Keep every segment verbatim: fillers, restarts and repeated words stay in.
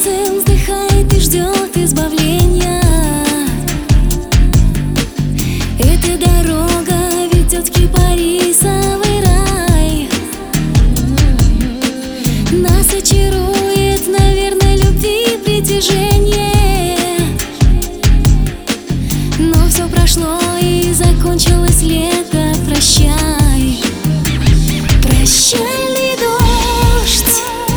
сердце вздыхает и ждет избавления. Эта дорога ведет в кипарисовый рай. Нас очарует, наверное, любви притяжение. Но все прошло и закончилось лето. Прощай, прощальный дождь,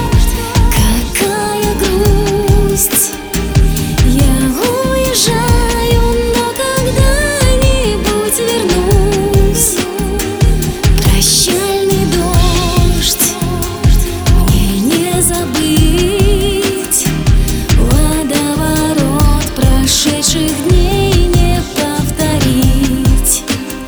какая грусть. Я уезжаю, но когда-нибудь вернусь. Прощальный дождь, мне не забыть водоворот прошедших дней не повторить.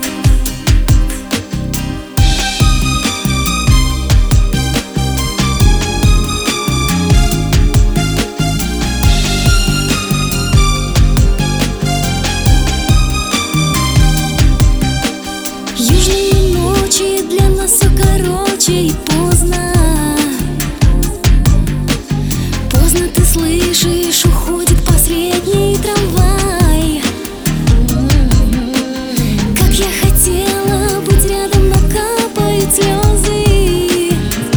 Южные ночи для нас все короче и поздно. Поздно ты слышишь, уходит последний трамвай. Как я хотела быть рядом, но капают слезы.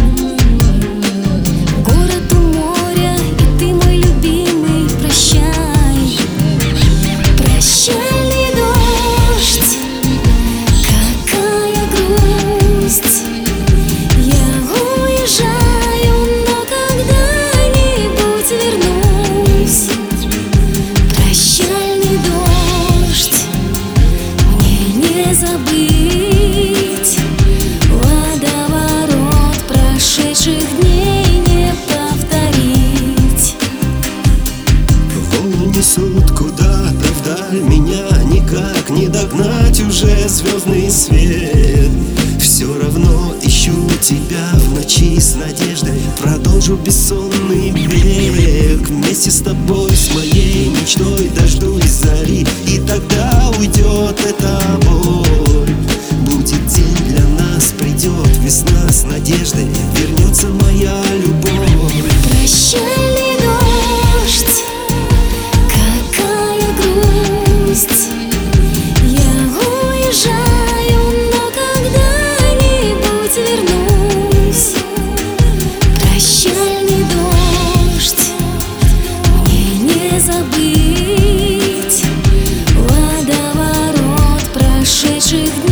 Город у моря, и ты мой любимый. Прощай, прощальный дождь, какая грусть. Я уезжаю, но когда-нибудь вернусь. Прощальный дождь, мне не забыть водоворот прошедших дней не повторить. Волны несут куда-то вдаль, меня никак не догнать уже звездный свет. Все равно ищу тебя в ночи с надеждой, продолжу бессонный бег. Вместе с тобой, с моей мечтой дождусь зари, и тогда уйдет эта боль. Будет день для нас, придет весна с надеждой, вернется моя любовь. Прощальный дождь, какая грусть. Я уезжаю, но когда-нибудь вернусь. Прощальный дождь, мне не забыть водоворот прошедших дней.